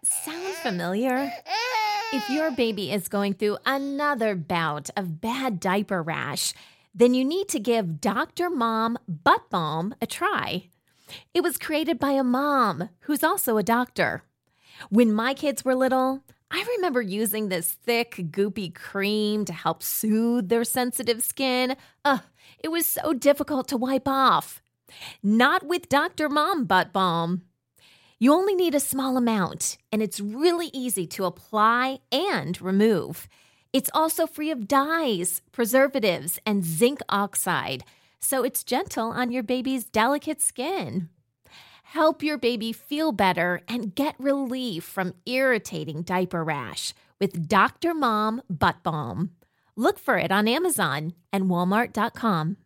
Sound familiar? If your baby is going through another bout of bad diaper rash, then you need to give Dr. Mom Butt Balm a try. It was created by a mom who's also a doctor. When my kids were little, I remember using this thick, goopy cream to help soothe their sensitive skin. It was so difficult to wipe off. Not with Dr. Mom Butt Balm. You only need a small amount, and it's really easy to apply and remove. It's also free of dyes, preservatives, and zinc oxide, so it's gentle on your baby's delicate skin. Help your baby feel better and get relief from irritating diaper rash with Dr. Mom Butt Balm. Look for it on Amazon and Walmart.com.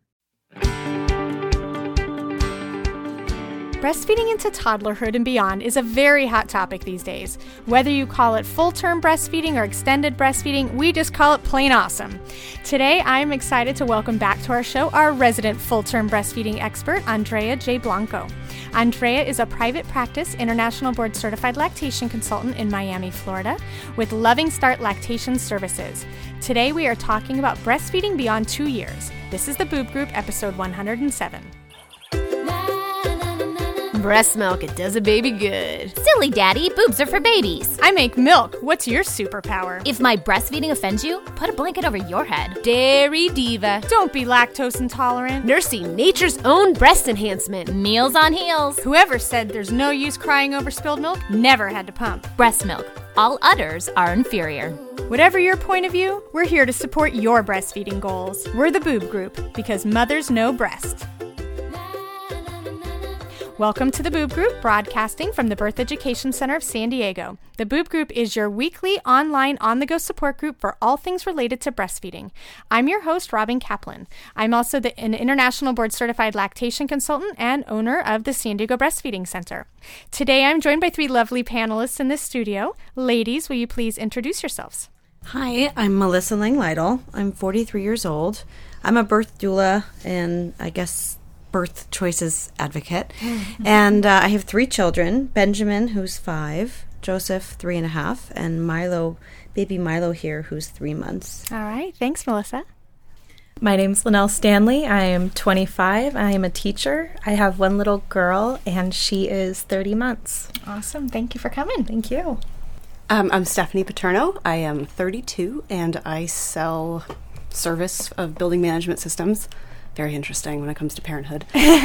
Breastfeeding into toddlerhood and beyond is a very hot topic these days. Whether you call it full-term breastfeeding or extended breastfeeding, we just call it plain awesome. Today, I'm excited to welcome back to our show our resident full-term breastfeeding expert, Andrea J. Blanco. Andrea is a private practice international board certified lactation consultant in Miami, Florida, with Loving Start Lactation Services. Today, we are talking about breastfeeding beyond 2 years. This is the Boob Group, episode 107. Breast milk, it does a baby good. Silly daddy, boobs are for babies. I make milk. What's your superpower? If my breastfeeding offends you, put a blanket over your head. Dairy diva. Don't be lactose intolerant. Nursing nature's own breast enhancement. Meals on heels. Whoever said there's no use crying over spilled milk never had to pump. Breast milk. All udders are inferior. Whatever your point of view, we're here to support your breastfeeding goals. We're the Boob Group, because mothers know breast. Welcome to the Boob Group, broadcasting from the Birth Education Center of San Diego. The Boob Group is your weekly online on-the-go support group for all things related to breastfeeding. I'm your host, Robin Kaplan. I'm also an international board-certified lactation consultant and owner of the San Diego Breastfeeding Center. Today, I'm joined by three lovely panelists in this studio. Ladies, will you please introduce yourselves? Hi, I'm Melissa Lang-Lytle. I'm 43 years old. I'm a birth doula and birth choices advocate. And I have three children, Benjamin, who's 5, Joseph, 3.5, and baby Milo here, who's 3 months. All right. Thanks, Melissa. My name's Linnell Stanley. I am 25. I am a teacher. I have one little girl, and she is 30 months. Awesome. Thank you for coming. Thank you. I'm Stephanie Paterno. I am 32, and I sell service of building management systems. Very interesting when it comes to parenthood.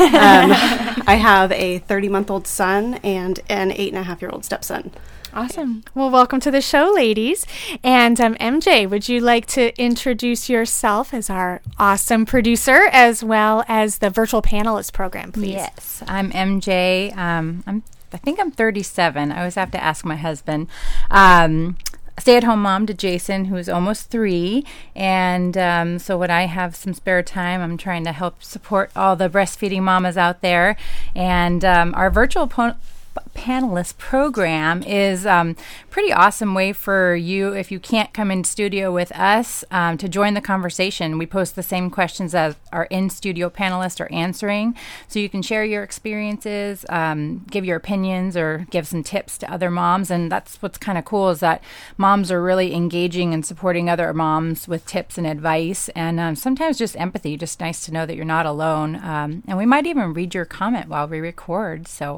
I have a 30-month-old son and an 8.5-year-old stepson. Awesome. Well, welcome to the show, ladies. And MJ, would you like to introduce yourself as our awesome producer as well as the virtual panelist program, please? Yes, I'm MJ. I think I'm 37. I always have to ask my husband. Stay-at-home mom to Jason, who's almost 3, and so when I have some spare time, I'm trying to help support all the breastfeeding mamas out there, and our virtual panelist program is pretty awesome way for you, if you can't come in studio with us, to join the conversation. We post the same questions as our in-studio panelists are answering, so you can share your experiences, give your opinions, or give some tips to other moms. And that's what's kind of cool, is that moms are really engaging and supporting other moms with tips and advice, and sometimes just empathy. Just nice to know that you're not alone. And we might even read your comment while we record. So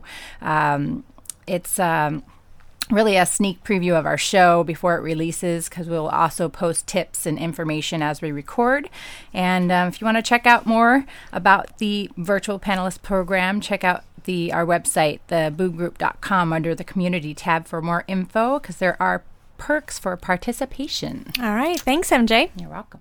it's really a sneak preview of our show before it releases, because we'll also post tips and information as we record. And if you want to check out more about the virtual panelist program, check out our website, theboobgroup.com, under the community tab for more info, because there are perks for participation. All right. Thanks, MJ. You're welcome.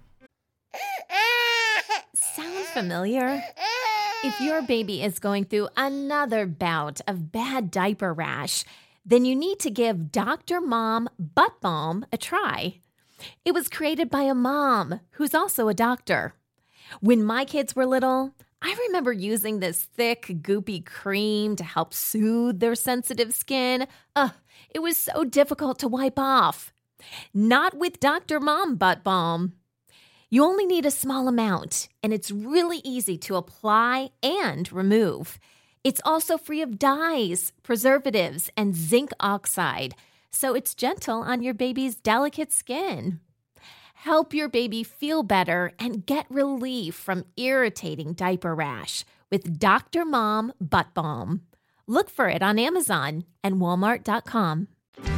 Sound familiar? If your baby is going through another bout of bad diaper rash, then you need to give Dr. Mom Butt Balm a try. It was created by a mom who's also a doctor. When my kids were little, I remember using this thick, goopy cream to help soothe their sensitive skin. It was so difficult to wipe off. Not with Dr. Mom Butt Balm. You only need a small amount, and it's really easy to apply and remove. It's also free of dyes, preservatives, and zinc oxide, so it's gentle on your baby's delicate skin. Help your baby feel better and get relief from irritating diaper rash with Dr. Mom Butt Balm. Look for it on Amazon and Walmart.com.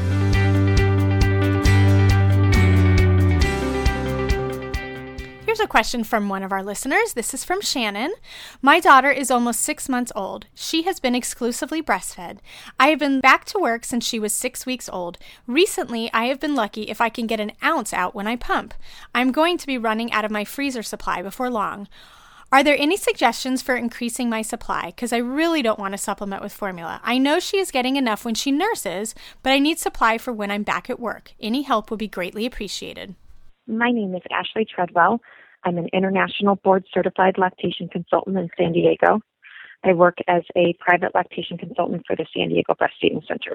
Here's a question from one of our listeners. This is from Shannon. My daughter is almost 6 months old. She has been exclusively breastfed. I have been back to work since she was 6 weeks old. Recently, I have been lucky if I can get an ounce out when I pump. I'm going to be running out of my freezer supply before long. Are there any suggestions for increasing my supply? Because I really don't want to supplement with formula. I know she is getting enough when she nurses, but I need supply for when I'm back at work. Any help would be greatly appreciated. My name is Ashley Treadwell. I'm an international board-certified lactation consultant in San Diego. I work as a private lactation consultant for the San Diego Breastfeeding Center.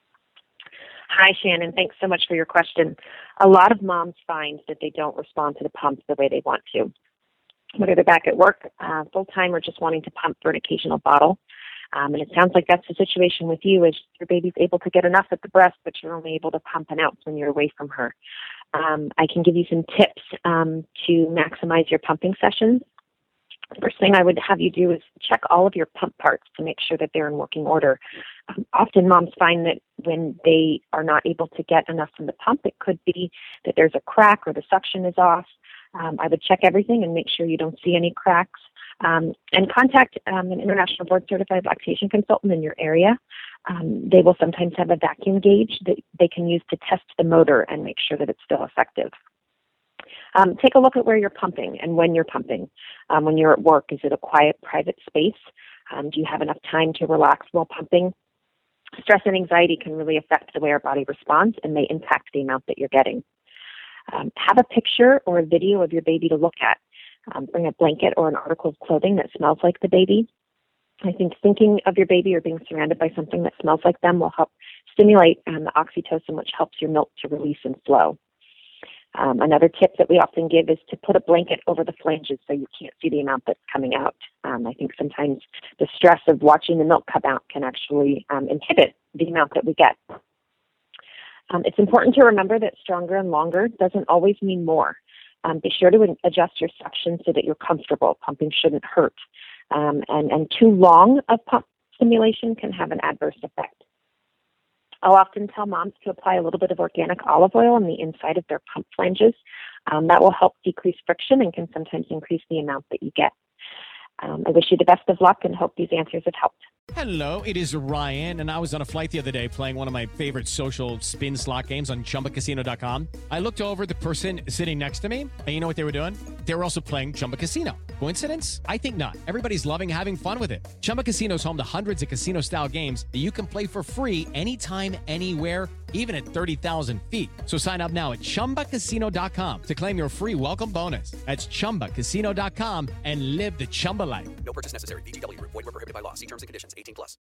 Hi, Shannon. Thanks so much for your question. A lot of moms find that they don't respond to the pump the way they want to. Whether they're back at work full-time or just wanting to pump for an occasional bottle. And it sounds like that's the situation with you, is your baby's able to get enough at the breast, but you're only able to pump an ounce when you're away from her. I can give you some tips to maximize your pumping sessions. The first thing I would have you do is check all of your pump parts to make sure that they're in working order. Often moms find that when they are not able to get enough from the pump, it could be that there's a crack or the suction is off. I would check everything and make sure you don't see any cracks. And contact an international board-certified lactation consultant in your area. They will sometimes have a vacuum gauge that they can use to test the motor and make sure that it's still effective. Take a look at where you're pumping and when you're pumping. When you're at work, is it a quiet, private space? Do you have enough time to relax while pumping? Stress and anxiety can really affect the way our body responds and may impact the amount that you're getting. Have a picture or a video of your baby to look at. Bring a blanket or an article of clothing that smells like the baby. I think thinking of your baby or being surrounded by something that smells like them will help stimulate the oxytocin, which helps your milk to release and flow. Another tip that we often give is to put a blanket over the flanges so you can't see the amount that's coming out. I think sometimes the stress of watching the milk come out can actually inhibit the amount that we get. It's important to remember that stronger and longer doesn't always mean more. Be sure to adjust your suction so that you're comfortable. Pumping shouldn't hurt. And too long of pump stimulation can have an adverse effect. I'll often tell moms to apply a little bit of organic olive oil on the inside of their pump flanges. That will help decrease friction and can sometimes increase the amount that you get. I wish you the best of luck and hope these answers have helped. Hello, it is Ryan, and I was on a flight the other day playing one of my favorite social spin slot games on ChumbaCasino.com. I looked over at the person sitting next to me, and you know what they were doing? They were also playing Chumba Casino. Coincidence? I think not. Everybody's loving having fun with it. Chumba Casino is home to hundreds of casino-style games that you can play for free anytime, anywhere, even at 30,000 feet. So sign up now at ChumbaCasino.com to claim your free welcome bonus. That's ChumbaCasino.com and live the Chumba life. No purchase necessary. VGW. Void where prohibited by law. See terms and conditions. 18+.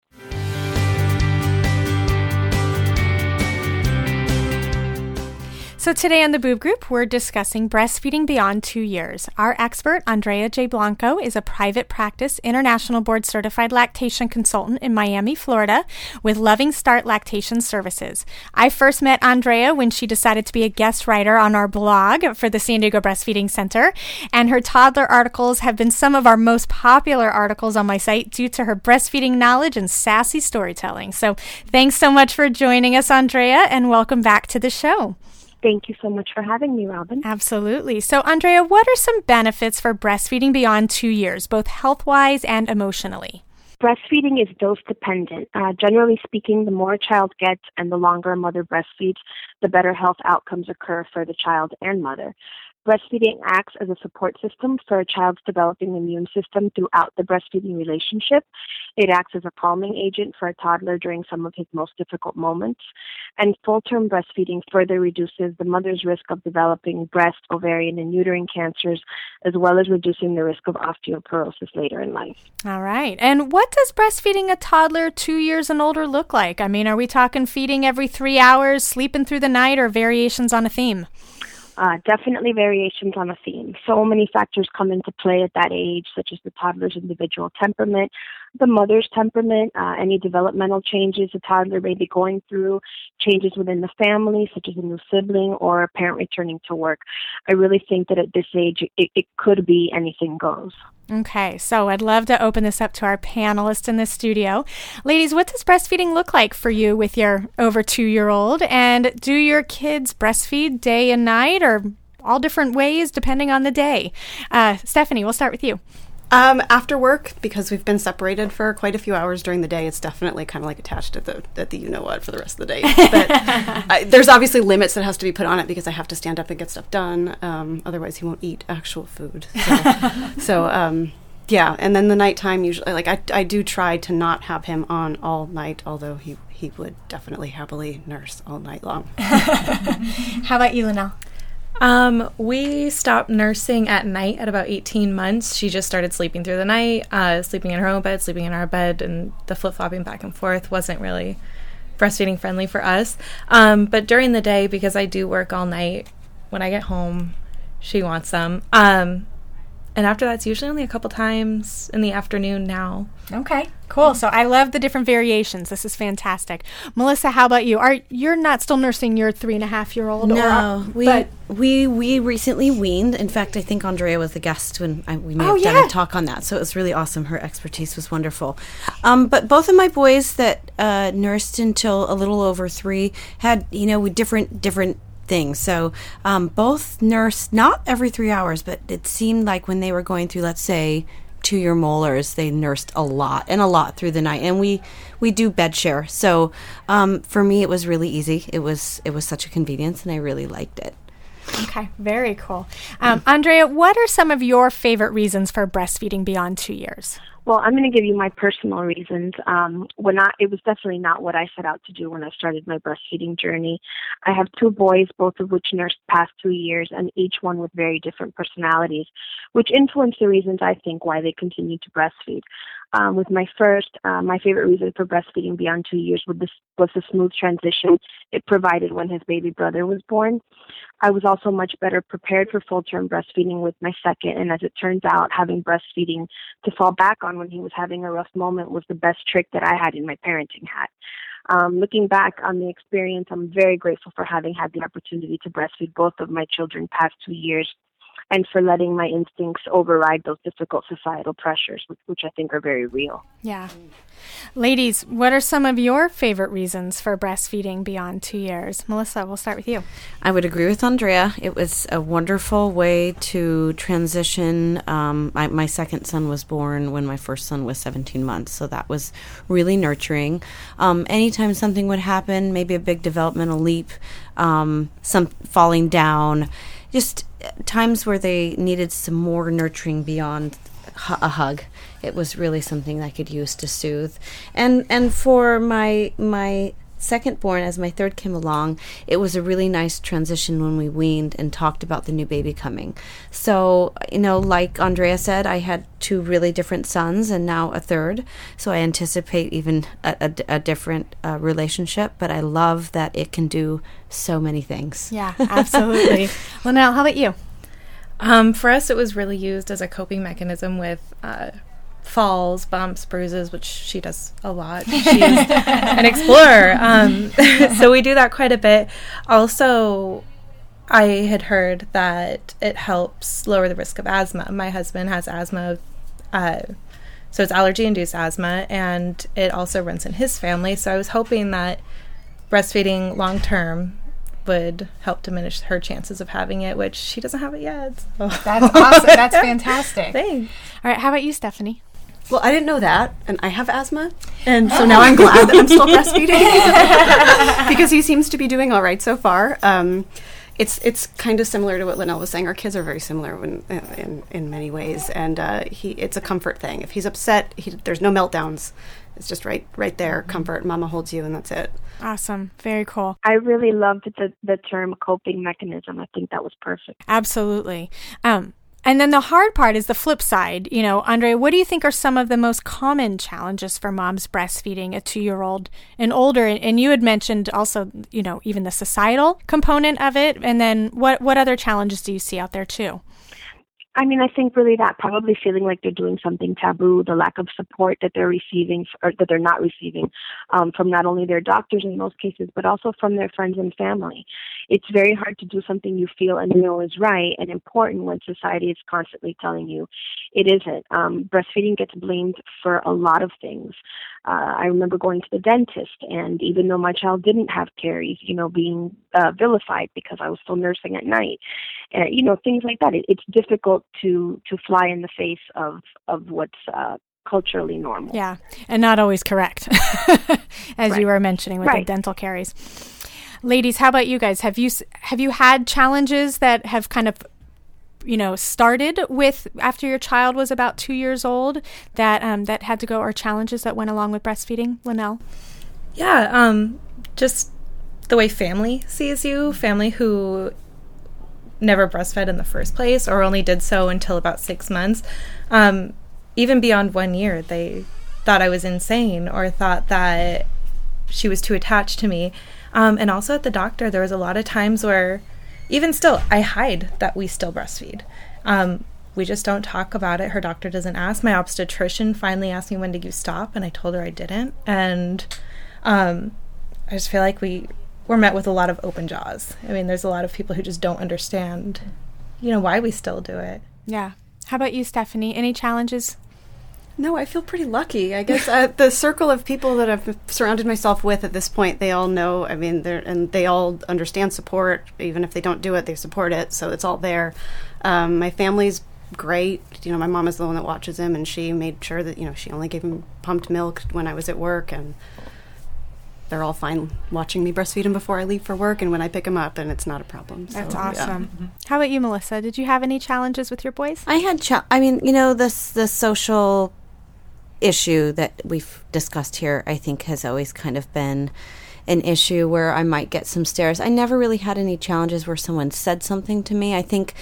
So today on the Boob Group, we're discussing breastfeeding beyond 2 years. Our expert, Andrea J. Blanco, is a private practice, international board-certified lactation consultant in Miami, Florida, with Loving Start Lactation Services. I first met Andrea when she decided to be a guest writer on our blog for the San Diego Breastfeeding Center, and her toddler articles have been some of our most popular articles on my site due to her breastfeeding knowledge and sassy storytelling. So thanks so much for joining us, Andrea, and welcome back to the show. Thank you so much for having me, Robin. Absolutely. So, Andrea, what are some benefits for breastfeeding beyond 2 years, both health-wise and emotionally? Breastfeeding is dose-dependent. Generally speaking, the more a child gets and the longer a mother breastfeeds, the better health outcomes occur for the child and mother. Breastfeeding acts as a support system for a child's developing immune system throughout the breastfeeding relationship. It acts as a calming agent for a toddler during some of his most difficult moments. And full-term breastfeeding further reduces the mother's risk of developing breast, ovarian, and uterine cancers, as well as reducing the risk of osteoporosis later in life. All right. And what does breastfeeding a toddler 2 years and older look like? I mean, are we talking feeding every 3 hours, sleeping through the night, or variations on a theme? Definitely variations on a theme. So many factors come into play at that age, such as the toddler's individual temperament, the mother's temperament, any developmental changes a toddler may be going through, changes within the family, such as a new sibling or a parent returning to work. I really think that at this age, it could be anything goes. Okay, so I'd love to open this up to our panelists in the studio. Ladies, what does breastfeeding look like for you with your over 2-year-old? And do your kids breastfeed day and night or all different ways depending on the day? Stephanie, we'll start with you. After work, because we've been separated for quite a few hours during the day, it's definitely kind of like attached at the you-know-what for the rest of the day. But there's obviously limits that has to be put on it because I have to stand up and get stuff done. Otherwise, he won't eat actual food. Yeah. And then the nighttime, usually, like I do try to not have him on all night, although he would definitely happily nurse all night long. How about you, Linnell? We stopped nursing at night at about 18 months. She just started sleeping through the night, sleeping in her own bed, sleeping in our bed, and the flip-flopping back and forth wasn't really breastfeeding friendly for us. But during the day, because I do work all night, when I get home, she wants them. And after that, it's usually only a couple times in the afternoon now. Okay, cool. So I love the different variations. This is fantastic. Melissa, how about you? You're not still nursing your 3.5-year-old? No, we recently weaned. In fact, I think Andrea was the guest when we may have done a talk on that. So it was really awesome. Her expertise was wonderful. But both of my boys that nursed until a little over 3 had, with different things. So both nursed not every 3 hours, but it seemed like when they were going through, let's say, 2-year molars, they nursed a lot through the night. And we do bed share. So for me, it was really easy. It was such a convenience, and I really liked it. Okay, very cool. Andrea, what are some of your favorite reasons for breastfeeding beyond 2 years? Well, I'm going to give you my personal reasons. It was definitely not what I set out to do when I started my breastfeeding journey. I have 2 boys, both of which nursed past 2 years, and each one with very different personalities, which influenced the reasons I think why they continue to breastfeed. With my first, my favorite reason for breastfeeding beyond 2 years was the smooth transition it provided when his baby brother was born. I was also much better prepared for full-term breastfeeding with my second, and as it turns out, having breastfeeding to fall back on when he was having a rough moment was the best trick that I had in my parenting hat. Looking back on the experience, I'm very grateful for having had the opportunity to breastfeed both of my children past 2 years, and for letting my instincts override those difficult societal pressures, which I think are very real. Yeah. Ladies, what are some of your favorite reasons for breastfeeding beyond 2 years? Melissa, we'll start with you. I would agree with Andrea. It was a wonderful way to transition. My second son was born when my first son was 17 months, so that was really nurturing. Anytime something would happen, maybe a big developmental leap, some falling down, just times where they needed some more nurturing beyond a hug. It was really something I could use to soothe. And for my second born, as my third came along, it was a really nice transition when we weaned and talked about the new baby coming. So, like Andrea said, I had 2 really different sons and now a third. So I anticipate even a different relationship, but I love that it can do so many things. Yeah, absolutely. Linnell, how about you? For us, it was really used as a coping mechanism with falls, bumps, bruises, which she does a lot. She's an explorer. So we do that quite a bit. Also, I had heard that it helps lower the risk of asthma. My husband has asthma, so it's allergy-induced asthma, and it also runs in his family. So I was hoping that breastfeeding long-term would help diminish her chances of having it, which she doesn't have it yet. So. That's awesome. That's fantastic. Thanks. All right, how about you, Stephanie? Well, I didn't know that, and I have asthma, and so now I'm glad that I'm still breastfeeding because he seems to be doing all right so far. It's kind of similar to what Linnell was saying. Our kids are very similar in many ways, and it's a comfort thing. If he's upset, there's no meltdowns. It's just right there, comfort. Mama holds you, and that's it. Awesome. Very cool. I really loved the term coping mechanism. I think that was perfect. Absolutely. And then the hard part is the flip side. Andrea, what do you think are some of the most common challenges for moms breastfeeding a 2-year-old and older? And you had mentioned also, even the societal component of it. And then what other challenges do you see out there too? I mean, I think really that probably feeling like they're doing something taboo, the lack of support that they're receiving or that they're not receiving from not only their doctors in most cases, but also from their friends and family. It's very hard to do something you feel and know is right and important when society is constantly telling you it isn't. Breastfeeding gets blamed for a lot of things. I remember going to the dentist, and even though my child didn't have caries, being vilified because I was still nursing at night, things like that. It's difficult to fly in the face of what's culturally normal. Yeah, and not always correct, as you were mentioning with the dental caries. Ladies, how about you guys? Have you had challenges that have kind of started with after your child was about 2 years old that had to go, or challenges that went along with breastfeeding? Linnell? Yeah, just the way family sees you, family who never breastfed in the first place or only did so until about 6 months. Even beyond 1 year, they thought I was insane or thought that she was too attached to me. And also at the doctor, there was a lot of times where, even still, I hide that we still breastfeed. We just don't talk about it. Her doctor doesn't ask. My obstetrician finally asked me, when did you stop? And I told her I didn't. And I just feel like we're met with a lot of open jaws. I mean, there's a lot of people who just don't understand, why we still do it. Yeah. How about you, Stephanie? Any challenges? No, I feel pretty lucky. I guess the circle of people that I've surrounded myself with at this point, they all know. I mean, they all understand support. Even if they don't do it, they support it. So it's all there. My family's great. My mom is the one that watches him, and she made sure that, she only gave him pumped milk when I was at work, and they're all fine watching me breastfeed him before I leave for work and when I pick him up, and it's not a problem. So, that's awesome. Yeah. How about you, Melissa? Did you have any challenges with your boys? I had, the social issue that we've discussed here, I think, has always kind of been an issue where I might get some stares. I never really had any challenges where someone said something to me. I think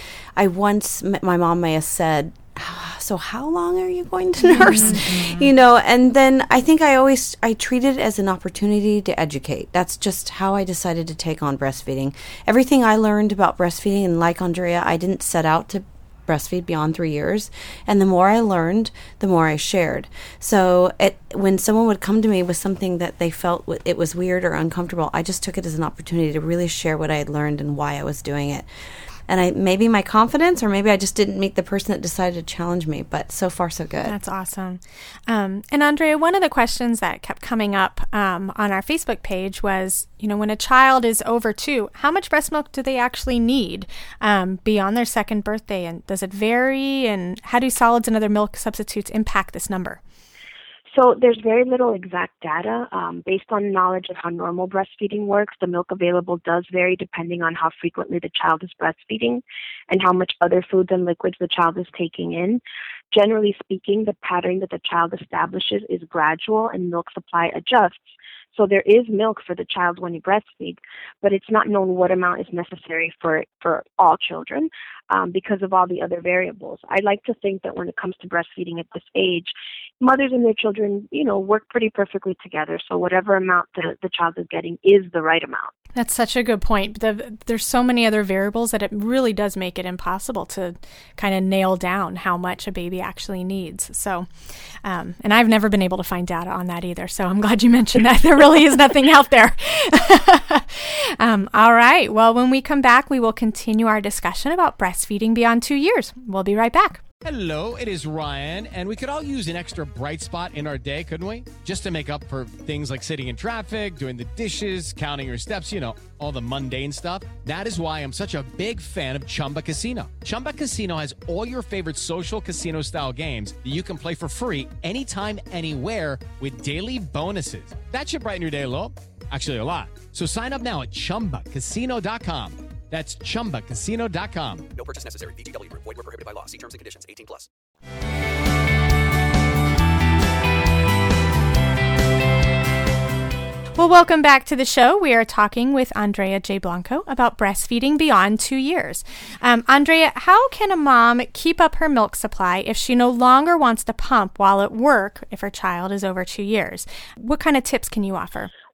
my mom may have said, so how long are you going to nurse? And then I think I treated it as an opportunity to educate. That's just how I decided to take on breastfeeding. Everything I learned about breastfeeding, and like Andrea, I didn't set out to breastfeed beyond 3 years. And the more I learned, the more I shared. So when someone would come to me with something that they felt it was weird or uncomfortable, I just took it as an opportunity to really share what I had learned and why I was doing it. And maybe my confidence, or maybe I just didn't meet the person that decided to challenge me. But so far, so good. That's awesome. And Andrea, one of the questions that kept coming up on our Facebook page was, when a child is over 2, how much breast milk do they actually need beyond their second birthday? And does it vary? And how do solids and other milk substitutes impact this number? So there's very little exact data. Based on knowledge of how normal breastfeeding works, the milk available does vary depending on how frequently the child is breastfeeding and how much other foods and liquids the child is taking in. Generally speaking, the pattern that the child establishes is gradual and milk supply adjusts. So there is milk for the child when you breastfeed, but it's not known what amount is necessary for all children because of all the other variables. I like to think that when it comes to breastfeeding at this age, mothers and their children, work pretty perfectly together. So whatever amount the child is getting is the right amount. That's such a good point. There's so many other variables that it really does make it impossible to kind of nail down how much a baby actually needs. So, and I've never been able to find data on that either. So I'm glad you mentioned that. There really is nothing out there. All right. Well, when we come back, we will continue our discussion about breastfeeding beyond 2 years. We'll be right back. Hello, it is Ryan, and we could all use an extra bright spot in our day, couldn't we? Just to make up for things like sitting in traffic, doing the dishes, counting your steps, all the mundane stuff. That is why I'm such a big fan of Chumba Casino. Chumba Casino has all your favorite social casino-style games that you can play for free anytime, anywhere with daily bonuses. That should brighten your day a little. Actually, a lot. So sign up now at ChumbaCasino.com. That's ChumbaCasino.com. No purchase necessary. VGW Group. Void where prohibited by law. See terms and conditions. 18+. Well, welcome back to the show. We are talking with Andrea J. Blanco about breastfeeding beyond 2 years. Andrea, how can a mom keep up her milk supply if she no longer wants to pump while at work if her child is over 2 years? What kind of tips can you offer?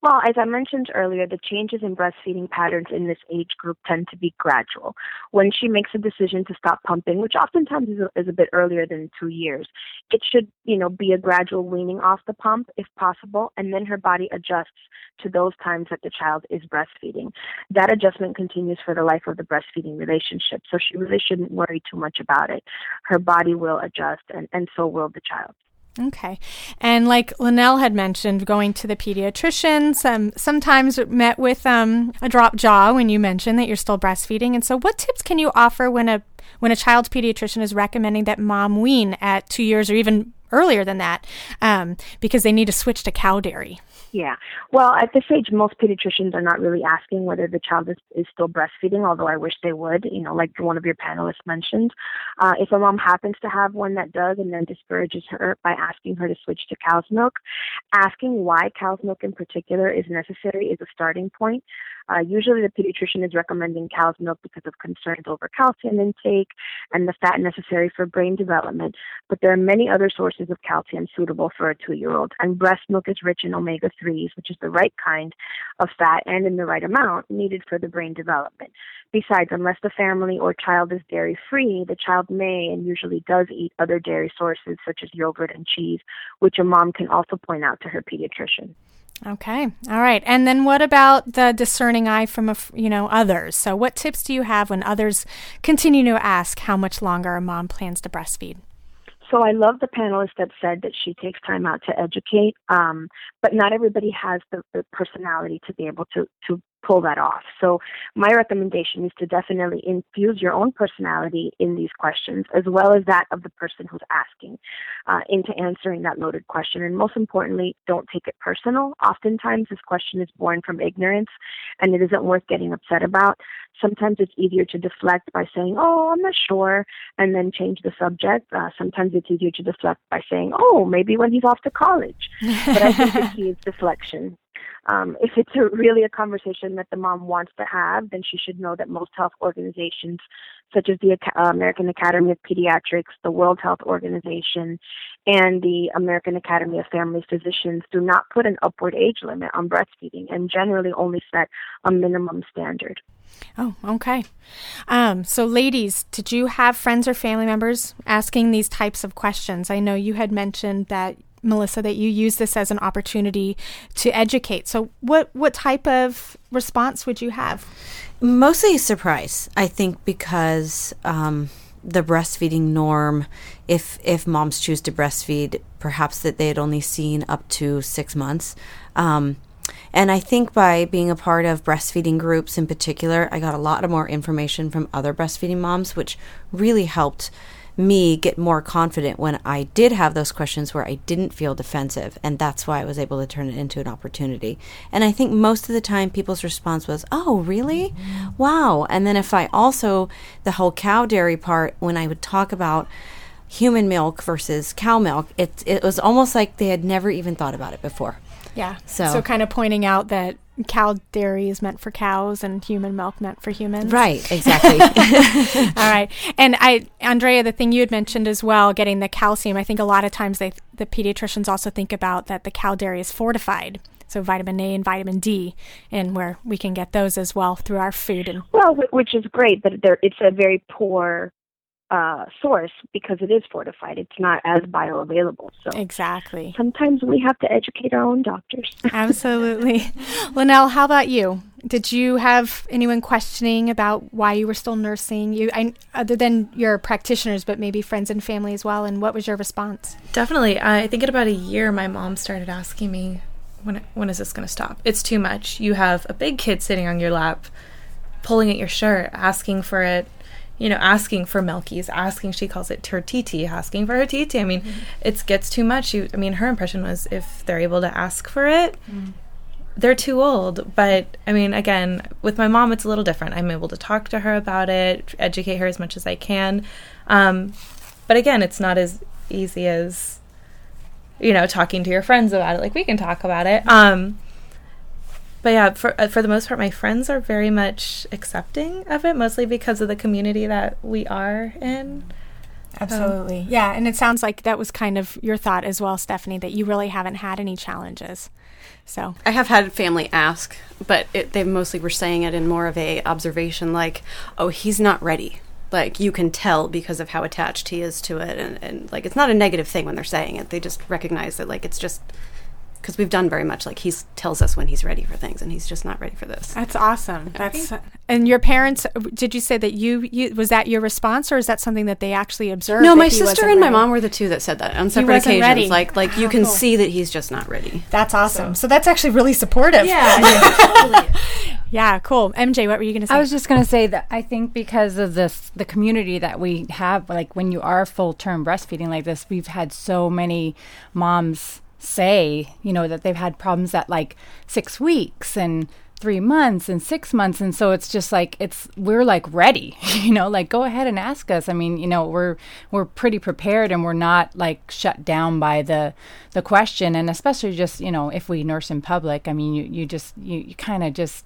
Well, as I mentioned earlier, the changes in breastfeeding patterns in this age group tend to be gradual. When she makes a decision to stop pumping, which oftentimes is a bit earlier than 2 years, it should, be a gradual weaning off the pump if possible, and then her body adjusts to those times that the child is breastfeeding. That adjustment continues for the life of the breastfeeding relationship, so she really shouldn't worry too much about it. Her body will adjust, and so will the child. Okay. And like Linnell had mentioned, going to the pediatricians, sometimes met with a drop jaw when you mentioned that you're still breastfeeding. And so what tips can you offer when a child's pediatrician is recommending that mom wean at 2 years or even earlier than that because they need to switch to cow dairy? Yeah. Well, at this age, most pediatricians are not really asking whether the child is still breastfeeding, although I wish they would, like one of your panelists mentioned. If a mom happens to have one that does and then discourages her by asking her to switch to cow's milk, asking why cow's milk in particular is necessary is a starting point. Usually the pediatrician is recommending cow's milk because of concerns over calcium intake and the fat necessary for brain development. But there are many other sources of calcium suitable for a 2-year-old. And breast milk is rich in omega-3s, which is the right kind of fat and in the right amount needed for the brain development. Besides, unless the family or child is dairy-free, the child may and usually does eat other dairy sources such as yogurt and cheese, which a mom can also point out to her pediatrician. Okay. All right. And then what about the discerning eye from, others? So what tips do you have when others continue to ask how much longer a mom plans to breastfeed? So I love the panelist that said that she takes time out to educate, but not everybody has the personality to be able to pull that off. So my recommendation is to definitely infuse your own personality in these questions, as well as that of the person who's asking, into answering that loaded question. And most importantly, don't take it personal. Oftentimes this question is born from ignorance, and it isn't worth getting upset about. Sometimes it's easier to deflect by saying, "Oh, I'm not sure," and then change the subject. Sometimes it's easier to deflect by saying, "Oh, maybe when he's off to college." But I think the key is deflection. If it's really a conversation that the mom wants to have, then she should know that most health organizations, such as the American Academy of Pediatrics, the World Health Organization, and the American Academy of Family Physicians, do not put an upward age limit on breastfeeding and generally only set a minimum standard. Oh, okay. So ladies, did you have friends or family members asking these types of questions? I know you had mentioned that, Melissa, that you use this as an opportunity to educate. So what type of response would you have? Mostly surprise, I think, because the breastfeeding norm, if moms choose to breastfeed, perhaps that they had only seen up to 6 months. And I think by being a part of breastfeeding groups in particular, I got a lot more information from other breastfeeding moms, which really helped me get more confident when I did have those questions where I didn't feel defensive. And that's why I was able to turn it into an opportunity. And I think most of the time people's response was, "Oh, really? Wow." And then if I also, the whole cow dairy part, when I would talk about human milk versus cow milk, it was almost like they had never even thought about it before. Yeah. So kind of pointing out that cow dairy is meant for cows and human milk meant for humans. Right, exactly. All right. And Andrea, the thing you had mentioned as well, getting the calcium, I think a lot of times the pediatricians also think about that the cow dairy is fortified. So vitamin A and vitamin D, and where we can get those as well through our food. Well, which is great, but it's a very poor source because it is fortified. It's not as bioavailable. So exactly. Sometimes we have to educate our own doctors. Absolutely. Linnell, how about you? Did you have anyone questioning about why you were still nursing? Other than your practitioners, but maybe friends and family as well. And what was your response? Definitely. I think in about a year, my mom started asking me, when is this going to stop? It's too much. You have a big kid sitting on your lap, pulling at your shirt, asking for it. Asking for milkies, she calls it her TT, asking for her TT. I mean, it gets too much. Her impression was if they're able to ask for it, they're too old. But, again, with my mom, it's a little different. I'm able to talk to her about it, educate her as much as I can. But, again, it's not as easy as, talking to your friends about it. Like, we can talk about it. But yeah, for the most part, my friends are very much accepting of it, mostly because of the community that we are in. Absolutely. Yeah. And it sounds like that was kind of your thought as well, Stephanie, that you really haven't had any challenges. So I have had family ask, but they mostly were saying it in more of a observation, like, oh, he's not ready. Like, you can tell because of how attached he is to it. And like, it's not a negative thing when they're saying it. They just recognize that, like, it's just because we've done very much, like, he tells us when he's ready for things, and he's just not ready for this. That's awesome. And your parents, did you say that you was that your response, or is that something that they actually observed? No, my sister and my mom were the two that said that on separate occasions. Ready. Like you can see that he's just not ready. That's awesome. So that's actually really supportive. Yeah. Totally. Yeah, cool. MJ, what were you going to say? I was just going to say that I think because of the community that we have, like when you are full-term breastfeeding like this, we've had so many moms say, that they've had problems at like 6 weeks and 3 months and 6 months. And so it's just like, we're like ready, like go ahead and ask us. I mean, we're pretty prepared, and we're not like shut down by the question. And especially just, if we nurse in public, I mean, you kind of just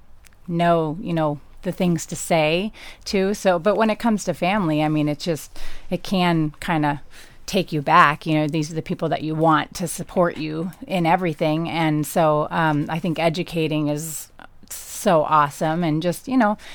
know, the things to say too. So, but when it comes to family, I mean, it can kind of take you back. These are the people that you want to support you in everything. And so I think educating is so awesome. And just,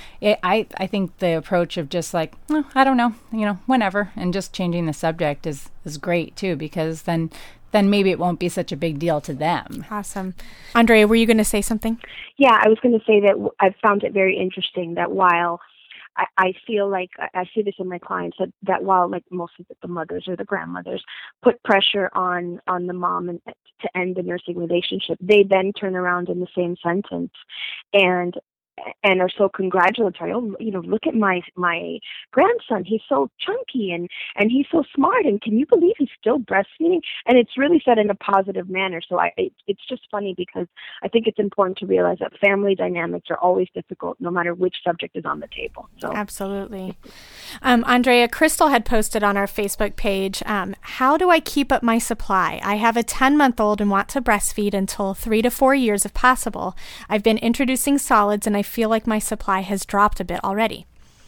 I think the approach of just like, I don't know, whenever, and just changing the subject is great too, because then maybe it won't be such a big deal to them. Awesome. Andrea, were you going to say something? Yeah, I was going to say that I've found it very interesting that while I feel like I see this in my clients that while like most of the mothers or the grandmothers put pressure on the mom and to end the nursing relationship, they then turn around in the same sentence and are so congratulatory. Oh, look at my grandson. He's so chunky and he's so smart. And can you believe he's still breastfeeding? And it's really said in a positive manner. So it's just funny because I think it's important to realize that family dynamics are always difficult, no matter which subject is on the table. So absolutely. Andrea, Crystal had posted on our Facebook page, how do I keep up my supply? I have a 10-month-old and want to breastfeed until 3 to 4 years if possible. I've been introducing solids and I feel like my supply has dropped a bit already.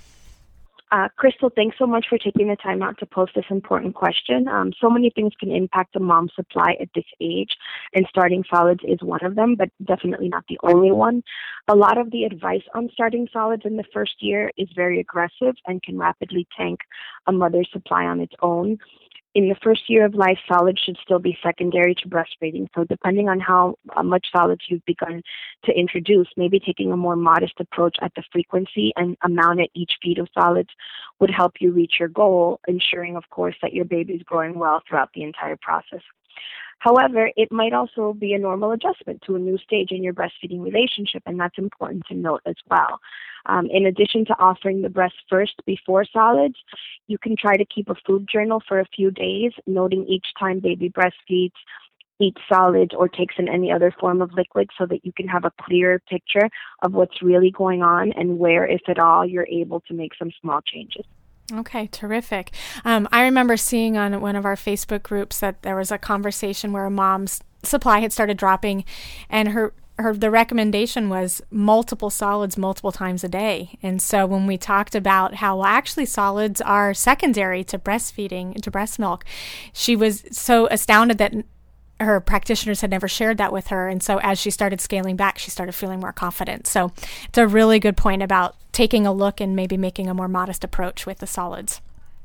Crystal, thanks so much for taking the time out to post this important question. So many things can impact a mom's supply at this age, and starting solids is one of them, but definitely not the only one. A lot of the advice on starting solids in the first year is very aggressive and can rapidly tank a mother's supply on its own. In the first year of life, solids should still be secondary to breastfeeding. So depending on how much solids you've begun to introduce, maybe taking a more modest approach at the frequency and amount at each feed of solids would help you reach your goal, ensuring, of course, that your baby is growing well throughout the entire process. However, it might also be a normal adjustment to a new stage in your breastfeeding relationship, and that's important to note as well. In addition to offering the breast first before solids, you can try to keep a food journal for a few days, noting each time baby breastfeeds, eats solids, or takes in any other form of liquid so that you can have a clearer picture of what's really going on and where, if at all, you're able to make some small changes. Okay, terrific. I remember seeing on one of our Facebook groups that there was a conversation where a mom's supply had started dropping, and the recommendation was multiple solids multiple times a day. And so when we talked about how actually solids are secondary to breastfeeding, to breast milk, she was so astounded that her practitioners had never shared that with her. And so as she started scaling back, she started feeling more confident. So it's a really good point about taking a look and maybe making a more modest approach with the solids.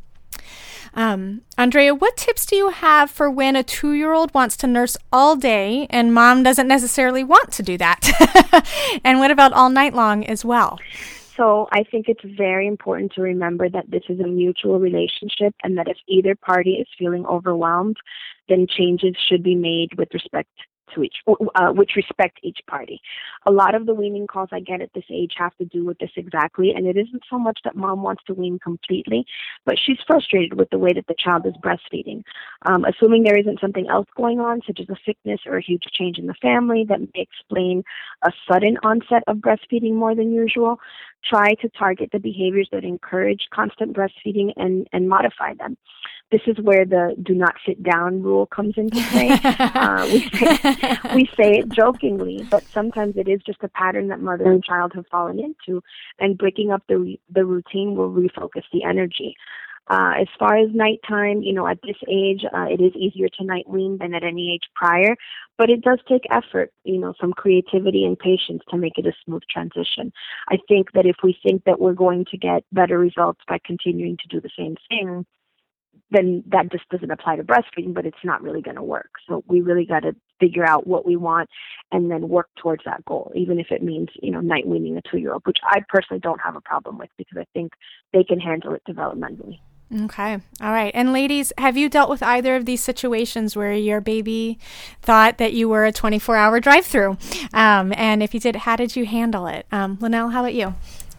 Andrea, what tips do you have for when a 2-year-old wants to nurse all day and mom doesn't necessarily want to do that? And what about all night long as well? So I think it's very important to remember that this is a mutual relationship, and that if either party is feeling overwhelmed, then changes should be made with respect to each party. A lot of the weaning calls I get at this age have to do with this exactly, and it isn't so much that mom wants to wean completely, but she's frustrated with the way that the child is breastfeeding. Assuming there isn't something else going on, such as a sickness or a huge change in the family that may explain a sudden onset of breastfeeding more than usual, try to target the behaviors that encourage constant breastfeeding and modify them. This is where the do not sit down rule comes into play. We say it jokingly, but sometimes it is just a pattern that mother and child have fallen into, and breaking up the routine will refocus the energy. As far as nighttime, at this age, it is easier to night wean than at any age prior, but it does take effort, some creativity and patience to make it a smooth transition. I think that if we think that we're going to get better results by continuing to do the same thing, then that just doesn't apply to breastfeeding, but it's not really going to work. So we really got to figure out what we want and then work towards that goal, even if it means, night weaning a 2-year-old, which I personally don't have a problem with because I think they can handle it developmentally. Okay. All right. And ladies, have you dealt with either of these situations where your baby thought that you were a 24-hour drive-through? And if you did, how did you handle it? Linnell, how about you?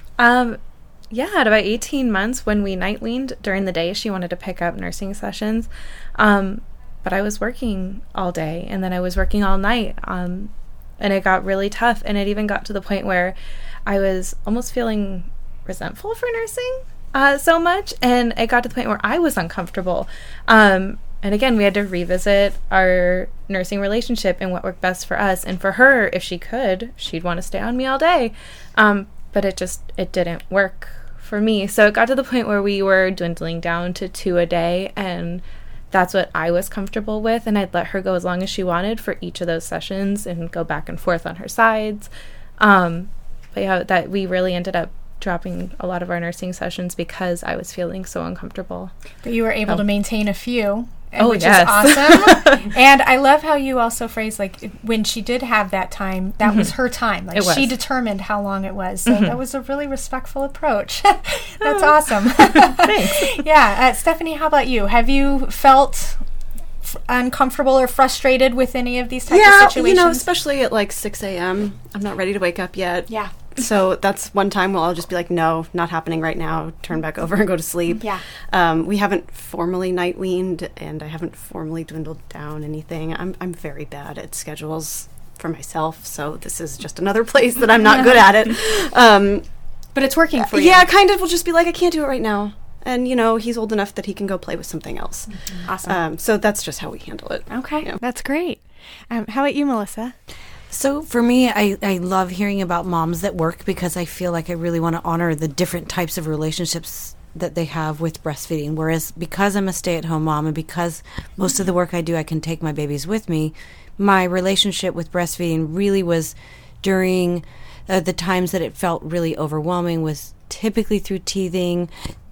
Yeah, at about 18 months when we night weaned during the day, she wanted to pick up nursing sessions. But I was working all day and then I was working all night. And it got really tough. And it even got to the point where I was almost feeling resentful for nursing so much. And it got to the point where I was uncomfortable. And again, we had to revisit our nursing relationship and what worked best for us. And for her, if she could, she'd want to stay on me all day. But it didn't work for me. So it got to the point where we were dwindling down to 2 a day, and that's what I was comfortable with, and I'd let her go as long as she wanted for each of those sessions and go back and forth on her sides. But yeah, that we really ended up dropping a lot of our nursing sessions because I was feeling so uncomfortable. But you were able to maintain a few, which yes. is awesome. And I love how you also phrase, like, when she did have that time, that was her time. Like, she determined how long it was. So that was a really respectful approach. That's awesome. Thanks. Yeah. Stephanie, how about you? Have you felt uncomfortable or frustrated with any of these types of situations? Especially at like 6 a.m. I'm not ready to wake up yet. Yeah. So that's one time where I'll just be like, no, not happening right now. Turn back over and go to sleep. Yeah. We haven't formally night weaned, and I haven't formally dwindled down anything. I'm very bad at schedules for myself, so this is just another place that I'm not good at it. But it's working for you. Yeah, kind of. We'll just be like, I can't do it right now. And, he's old enough that he can go play with something else. Awesome. So that's just how we handle it. Okay. Yeah. That's great. How about you, Melissa? So for me, I love hearing about moms that work because I feel like I really want to honor the different types of relationships that they have with breastfeeding. Whereas because I'm a stay-at-home mom and because most of the work I do, I can take my babies with me, my relationship with breastfeeding really was during the times that it felt really overwhelming was typically through teething,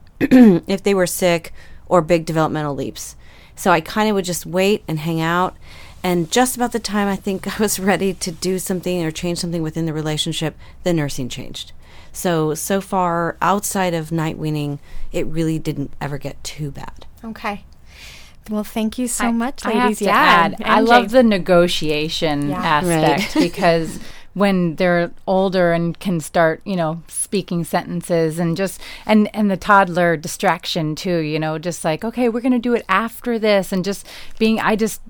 if they were sick, or big developmental leaps. So I kind of would just wait and hang out. And just about the time I think I was ready to do something or change something within the relationship, the nursing changed. So far, outside of night weaning, it really didn't ever get too bad. Okay. Well, thank you so much, I ladies. have to add, I love the negotiation aspect because when they're older and can start, speaking sentences and just, and the toddler distraction too, just like, okay, we're going to do it after this, and just being,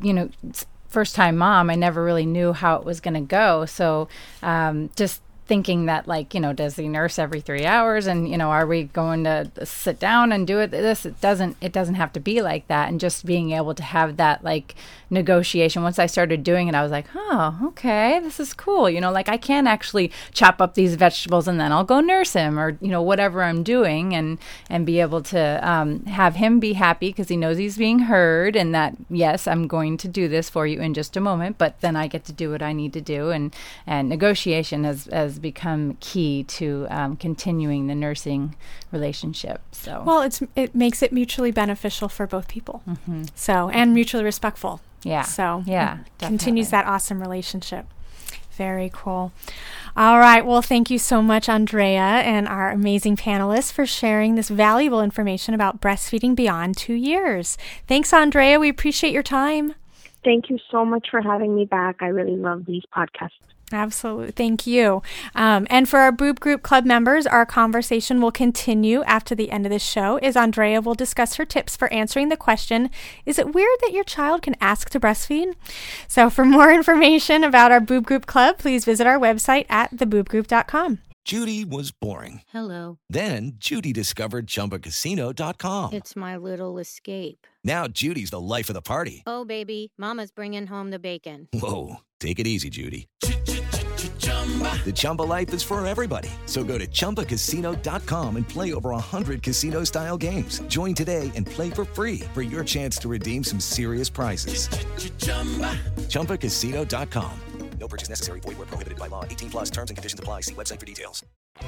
first time mom, I never really knew how it was going to go. So just thinking that, like, does he nurse every 3 hours, and are we going to sit down and do it this? It doesn't have to be like that. And just being able to have that, like, negotiation. Once I started doing it, I was like, oh, okay, this is cool. Like, I can actually chop up these vegetables and then I'll go nurse him, or whatever I'm doing, and be able to have him be happy because he knows he's being heard, and that, yes, I'm going to do this for you in just a moment, but then I get to do what I need to do. And negotiation has become key to continuing the nursing relationship. So, well, it makes it mutually beneficial for both people. Mm-hmm. So, and mutually respectful. Yeah. So, yeah, continues that awesome relationship. Very cool. All right. Well, thank you so much, Andrea, and our amazing panelists for sharing this valuable information about breastfeeding beyond 2 years. Thanks, Andrea. We appreciate your time. Thank you so much for having me back. I really love these podcasts. Absolutely. Thank you. And for our Boob Group Club members, our conversation will continue after the end of this show, as Andrea will discuss her tips for answering the question, is it weird that your child can ask to breastfeed? So for more information about our Boob Group Club, please visit our website at theboobgroup.com. Judy was boring. Hello. Then Judy discovered ChumbaCasino.com. It's my little escape. Now Judy's the life of the party. Oh, baby, mama's bringing home the bacon. Whoa, take it easy, Judy. The Chumba life is for everybody. So go to ChumbaCasino.com and play over 100 casino-style games. Join today and play for free for your chance to redeem some serious prizes. ChumbaCasino.com. No purchase necessary. Void where prohibited by law. 18 plus terms and conditions apply. See website for details.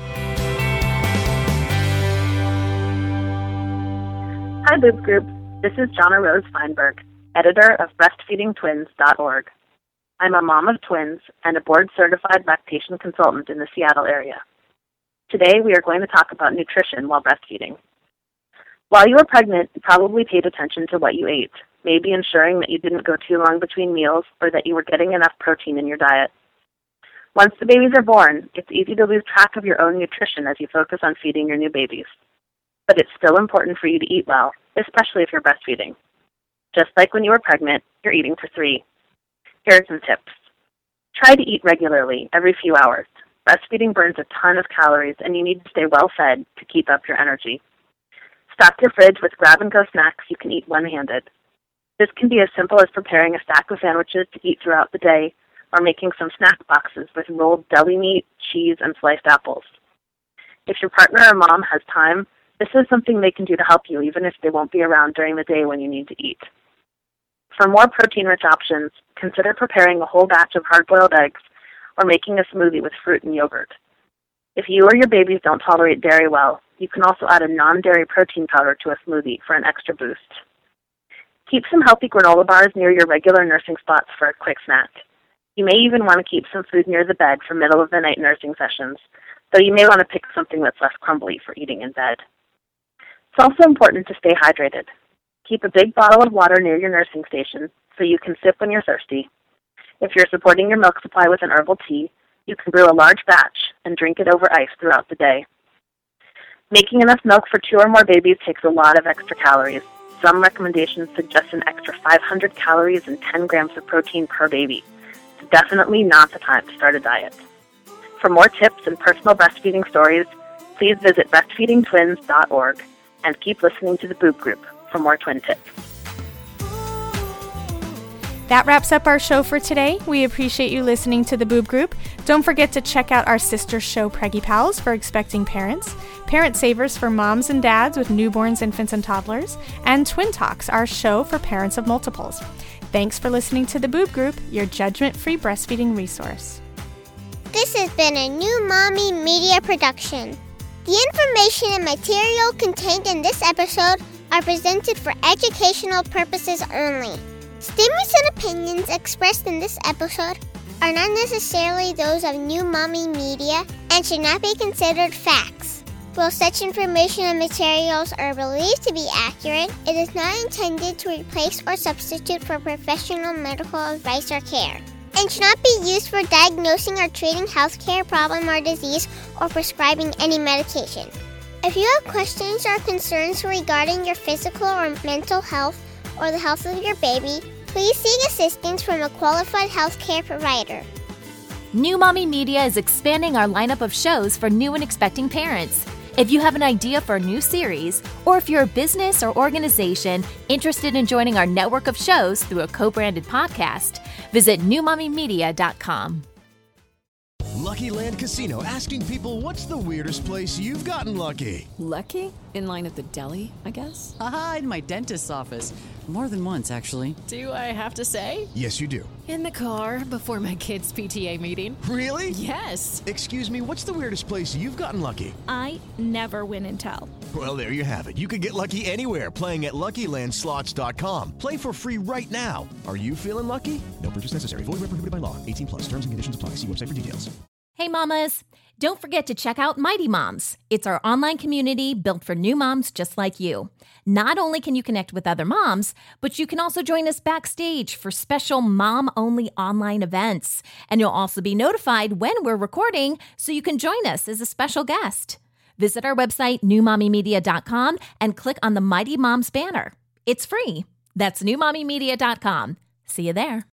Hi, Boob Group. This is Jonna Rose Feinberg, editor of BreastfeedingTwins.org. I'm a mom of twins and a board-certified lactation consultant in the Seattle area. Today, we are going to talk about nutrition while breastfeeding. While you were pregnant, you probably paid attention to what you ate, maybe ensuring that you didn't go too long between meals or that you were getting enough protein in your diet. Once the babies are born, it's easy to lose track of your own nutrition as you focus on feeding your new babies. But it's still important for you to eat well, especially if you're breastfeeding. Just like when you were pregnant, you're eating for 3. Here are some tips. Try to eat regularly, every few hours. Breastfeeding burns a ton of calories, and you need to stay well fed to keep up your energy. Stock your fridge with grab-and-go snacks you can eat one-handed. This can be as simple as preparing a stack of sandwiches to eat throughout the day, or making some snack boxes with rolled deli meat, cheese, and sliced apples. If your partner or mom has time, this is something they can do to help you, even if they won't be around during the day when you need to eat. For more protein-rich options, consider preparing a whole batch of hard-boiled eggs or making a smoothie with fruit and yogurt. If you or your babies don't tolerate dairy well, you can also add a non-dairy protein powder to a smoothie for an extra boost. Keep some healthy granola bars near your regular nursing spots for a quick snack. You may even want to keep some food near the bed for middle-of-the-night nursing sessions, though you may want to pick something that's less crumbly for eating in bed. It's also important to stay hydrated. Keep a big bottle of water near your nursing station so you can sip when you're thirsty. If you're supporting your milk supply with an herbal tea, you can brew a large batch and drink it over ice throughout the day. Making enough milk for 2 or more babies takes a lot of extra calories. Some recommendations suggest an extra 500 calories and 10 grams of protein per baby. It's definitely not the time to start a diet. For more tips and personal breastfeeding stories, please visit breastfeedingtwins.org and keep listening to the Boob Group for more twin tips. That wraps up our show for today. We appreciate you listening to the Boob Group. Don't forget to check out our sister show, Preggy Pals, for expecting parents, Parent Savers for moms and dads with newborns, infants, and toddlers, and Twin Talks, our show for parents of multiples. Thanks for listening to the Boob Group, your judgment-free breastfeeding resource. This has been a New Mommy Media production. The information and material contained in this episode are presented for educational purposes only. Statements and opinions expressed in this episode are not necessarily those of New Mommy Media and should not be considered facts. While such information and materials are believed to be accurate, it is not intended to replace or substitute for professional medical advice or care, and should not be used for diagnosing or treating healthcare problem or disease or prescribing any medication. If you have questions or concerns regarding your physical or mental health or the health of your baby, please seek assistance from a qualified healthcare provider. New Mommy Media is expanding our lineup of shows for new and expecting parents. If you have an idea for a new series, or if you're a business or organization interested in joining our network of shows through a co-branded podcast, visit newmommymedia.com. Lucky Land Casino, asking people, what's the weirdest place you've gotten lucky? Lucky? In line at the deli, I guess? Aha, in my dentist's office. More than once, actually. Do I have to say? Yes, you do. In the car before my kids' PTA meeting. Really? Yes. Excuse me, what's the weirdest place you've gotten lucky? I never win and tell. Well, there you have it. You can get lucky anywhere, playing at LuckyLandSlots.com. Play for free right now. Are you feeling lucky? No purchase necessary. Void where prohibited by law. 18 plus. Terms and conditions apply. See website for details. Hey mamas, don't forget to check out Mighty Moms. It's our online community built for new moms just like you. Not only can you connect with other moms, but you can also join us backstage for special mom-only online events. And you'll also be notified when we're recording so you can join us as a special guest. Visit our website, newmommymedia.com, and click on the Mighty Moms banner. It's free. That's newmommymedia.com. See you there.